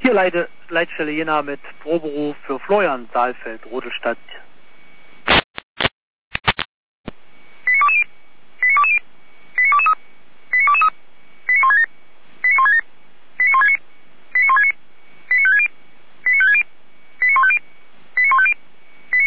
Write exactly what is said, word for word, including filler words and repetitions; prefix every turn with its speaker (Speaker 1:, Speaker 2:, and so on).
Speaker 1: Hier Leite, Leitstelle Jena mit Proberuf für Florian Saalfeld, Rodelstadt